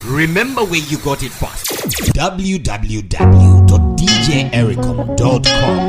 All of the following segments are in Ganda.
Remember where you got it first. www.djericom.com.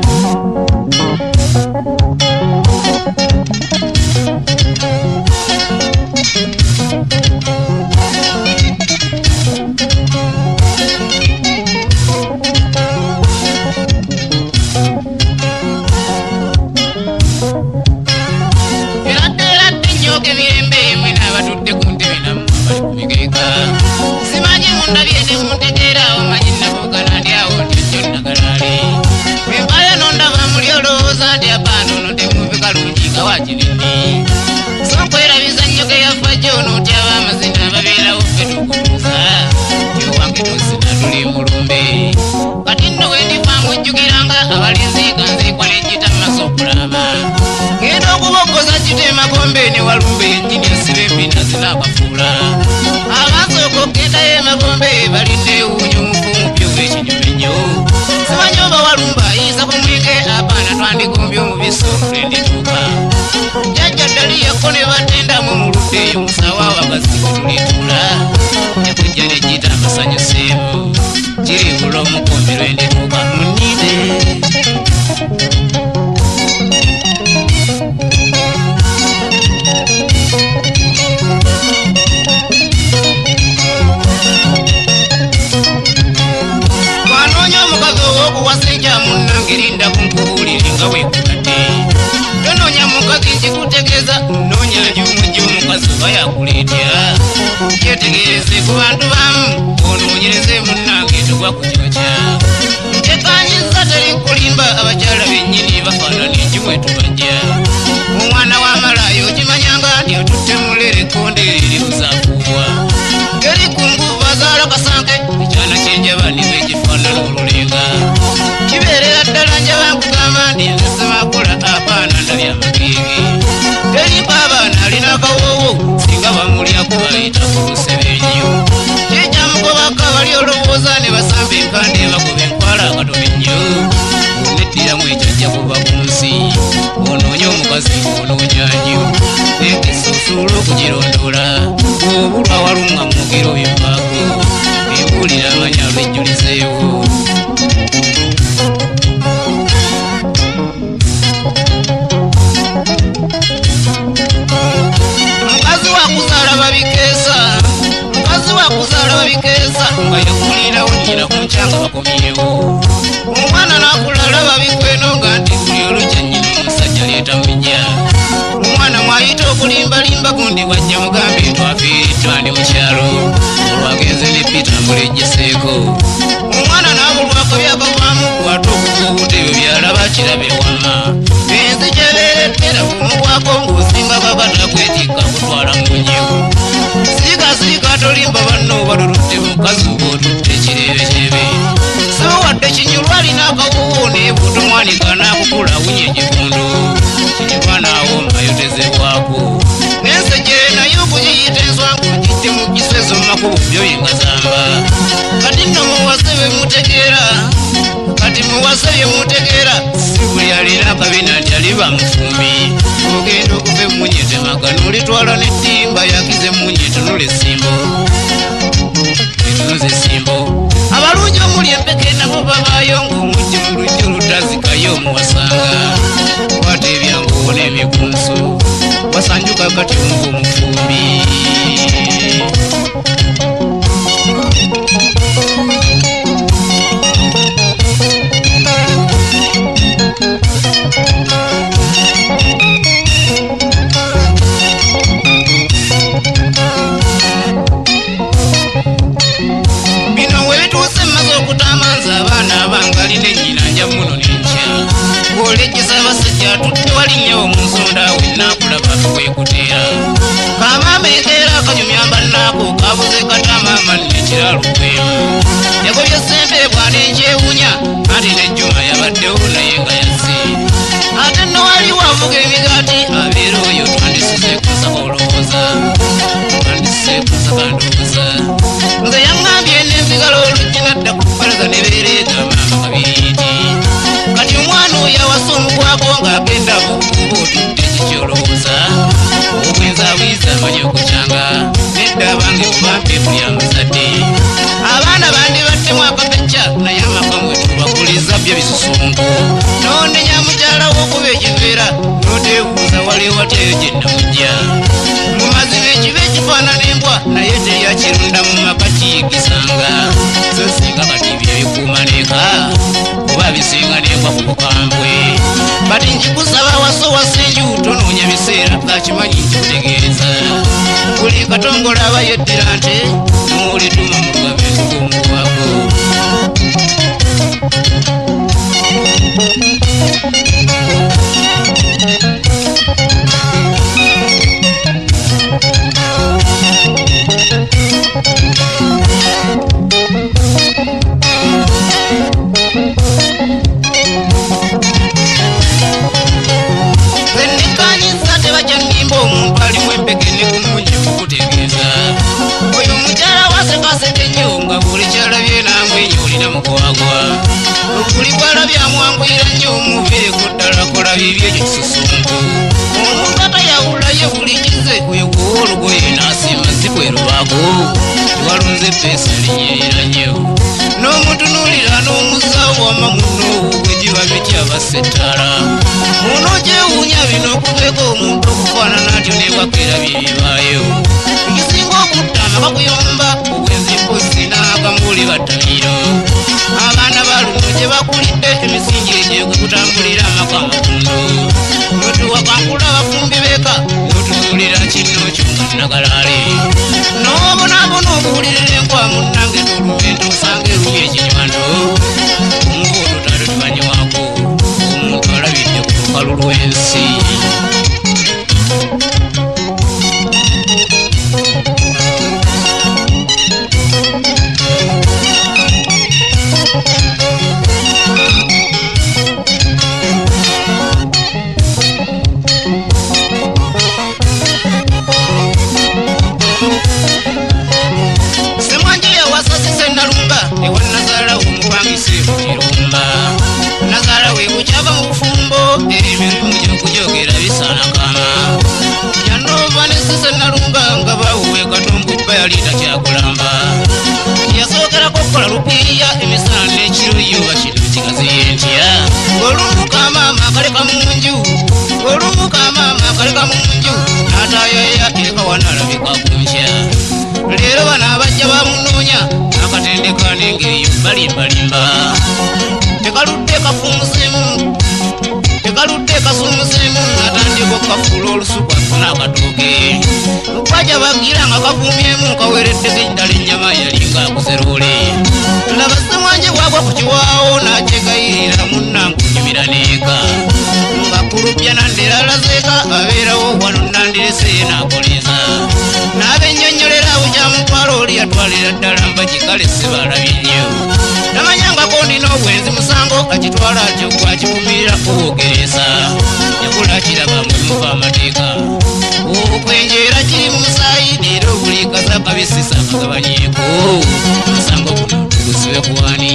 Magombe walumbe nyinyi sibembi nazina bafula abazo kokenda ye magombe balinde unyumufu mpyo wekinyumenyo sibanyoba walumba isa kumwike apana twandikumbyo mubiso ndituka jajja dali yakone batenda mu mulude musawa wabasiku tulitula yakujjane jita masanyo semu jiri bulo mukombero ndituka munide wasija munangirinda kunkubulira nga wekukadde tononya mukazi nkikutegeeza nonya ly'omujja omukazi oba yakuleetera kyetegereze ku bantu bamu onoonyereze munnange tugwa ku kyokya ntekanyiza teri kulimba abakyala bennyini bafaanana enjimu etubajja omwana w'amalayo okimanyanga nti otutte mulere ekkonde eribuzaakuubwa eri ku nguvu azaala kasanke ekyana kyenjabani wekifaanana olulenga kibeerera ddala njaba nkugamba nti nzesemakola apaana ndabya magenge teriiko abaana alina akawoowo singa bamulyako bayita ku lusebenyo kyekyamugobako abali olowooza ne basamba enkande bagoba enkwala akatono ennyo oneddiramu ekyo ajja kuva ku nsi onoonya omukazi onoonya nnyo ekisusuula okugirondoola obulwa walumwa mugiro byevaako ebuulira amanya lwejjulizeewo mukazi wakuzaala babikeesa nga yakulirawo nnyina ku nkyanga bakomyewo omwana n'akulala babikweno nga nti buli olujjannyina omusajja leeta mujja omwana mwayita okulimbalimba gundi bwajja mugambe twafiiriddwa ndi mu kyalo olwagenze ne pita mulejjeseeko omwana n'abulwako byakavaamu kwata okukubuta ebyo byalaba kirabe wama ensi gyebeerettera kumugwako ng'osinga kakata kwetikka kutwala munyewo siika tolimba banno baluludde mukazi oba otutte ekireebekyebe so wadde kinyulwa alina akawuwo neebuuta omwanika n'akukula awunye ekifundu kinyulwa n'awomba yotezebwako n'ensejere naye okugiyita enswangu ogidde mu giswezo mu makubo byoye nga zamba kati nno muwase byemutegeera si buli alina akabina nti aliba mufumbi ogenda okuva emunyete magano olitwala n'ettimba yakiza emunyete nola essimbo etunuza essimbo abalungi omuli empeke nabo babaayo ng'omujje mu lujja olutazikayo omuwasanga kwata ebyanguwo n'emikunso wasanjuka kati wumva omufumbi olejjesa abasajja tutte walinnyawo mu nsonda wenaakulaba kwekuteera kamaama ekeera akanyumya bannaako kabuze kata maama nekiralu kwemu yagobye sente bwana enkyewunya ate nejjuma yabaddewo naye nga yazze ate nno waliwo avuga emigaati abeera oyo twandisizekusa olowooza twandisekusa nze yaŋŋambye n'enzigala oluggi nadda ku bbalaza ne beereeta maama kabiriiti kati omwana oyo awasa omugwako ng'agenda bukuba otudde kikyolowooza obwenza bwiza amanyi okukyanga nedda abange kuba mpeefu ya muzadde katongola abayeddira nti n'olituma mugabe tukumbuwako Kulikwala byamwangwira nnyo omuvire kuddala kola bibye ekisusunku omuntu atayawulayo buli kize kwekuwa olugoye n'asiima zikwerubaako tiwalunze epeesa linyirira nnyo n'omutunuulira n'omusawo wama muno gwe giba bityabasettala muno gyewuunya bino okubeeko omuntu okufaanana atyo newakeera byebibaayo ekisinga okutta amaka kuyomba obwenzi mpozi n'akamuli battamiro abaana balumu gye bakulidde emisingi egyo gwe kutambulira amaka amakundo notuwakankula abafumbi beeka notunuulira kino kyonga nagalaale n'obonaabona obuwulirira enkwa munnange n'olubendo osanga erubya ekinywando omuboolotalo tibanyiwaako omuntu alabidde ku lukalu lw'ensi yalita kyakulamba yasookerako okukola lupiiya emisana n'ekiruyu bakiri kigaziye ntya olumuka maama akaleka munju olumuka maama akaleka munju n'atayaya eka wanalabika kunkya leero bano abajja bamunoonya akatendeka n'engeri balimbalimba tekaludde kafumusemu tekaludde kasumuseemu natandika okukafuula olusuku afuna akatooke okwaja bagira nga kavuumyemu kawereddeko eddala ennyama yalinga akuzeroole laba ssemwanje bwagwa ku kiwaawo n'akyegayirira munnange onyumira neeka nga kulupya nandera alazeeka abeerawo wano nandirese n'akoleza n'abennyonnyolera bukyamutwala oli yatwalira ddala mbagikale sibalabye nnyo namanyangako nina obwenzi musango akitwala atyo gwakivumirira kubogereza yakula kiraba mwe muva amateeka okwenjeera kiri mu musaayi leero buli kaza kabisisa akagabanyeeko musango guno tugusibe kuwani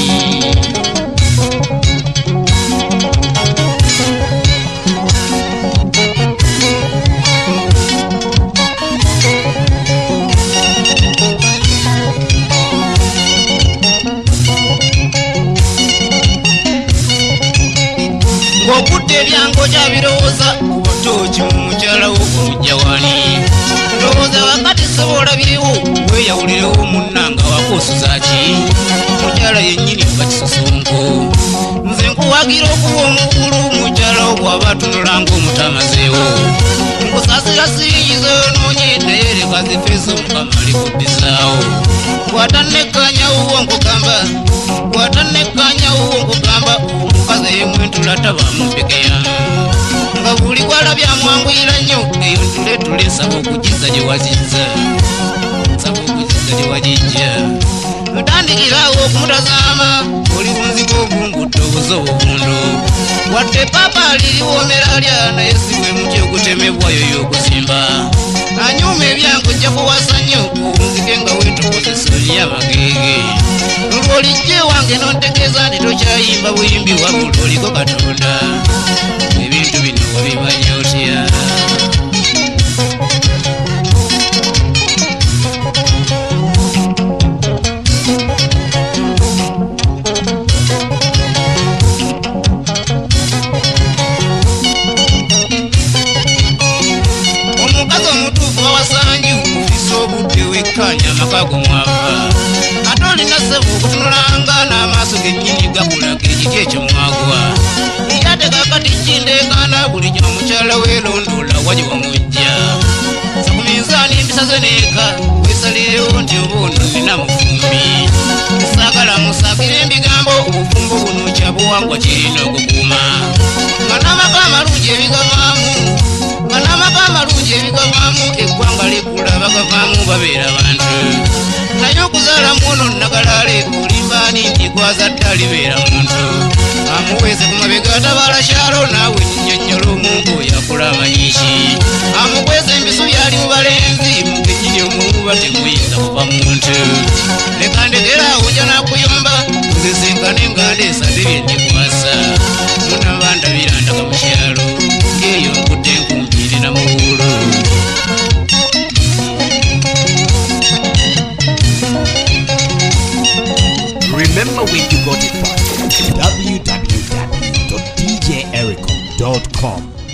okudde ebyango kyabirowooza obutooki mu mukyala wo omujja wani ndowooza wakati sobola biriwo weyawulirewo munnanga wakuusuzaki mukyala yennyini nga kisusunko nze nkuwagira okuba omukulu mukyala wo bw'aba atunulanga omutamazeewo nkusaasira siyingiza yonoonye naye leka zifeeso mukama alikuddizaawo bw'atannekkaanya wuwo nkugamba bw'atannekkaanya wuwo nkugamba omukazi ey'emwentula tabamupekeya nga buli kwala byamwanguyira nnyo eyo ntule nsaba okugiza gye wazizza nsaba okugiza gye wagijja ntandikiraawo okumutazaama oli bunzigo obungudde obuze obubundu wadde papa liriwoomera lya naye si bwe muti okutemebwayo y'okuzimba anyuma ebyango ojja kuwasa nnyo obunzike nga weetukozesa oli amageege lwolijja ewange nontegeeza nti tokyayimba buyimbi wabula oliko katonda ebintu bino wabimanya otya omukazi omutuufu wawasanju kufisa obudde wekkanya amakago mwava ate olina ssebo okutunulanga n'amaaso gennyini gakulaga ekiti ekyo mwagwa yate kakati kindeekaana bulijjo omukyala weerondoola waji wamujja sakuminza sani mbisaze neka wesalirewo nti obuno nina mufumbi sagala musakire embigambo obufumbo buno kyabuwangwa kirina okukuuma manamaka amalungi ebigavaamu eggwanga likula bagavaamu babeera bantu naye okuzaala muono nagalale olimbaani nti gwazadde alibeera muntu amuweese ku mabega atabaala kyalo naawe nnyonnyola omuntu yakula amanyiiki amukwese embisu byali mu balenzi mugenyini omuwuba temuyinza kuba muntu leka ndegeraawo nja nakuyomba nzesenkane nga ndeesade byendikwasa munabandabirandaka mu kyalo ngeeyo nkudde nkumpire na muwulo Remember where you got it from. www.djericom.com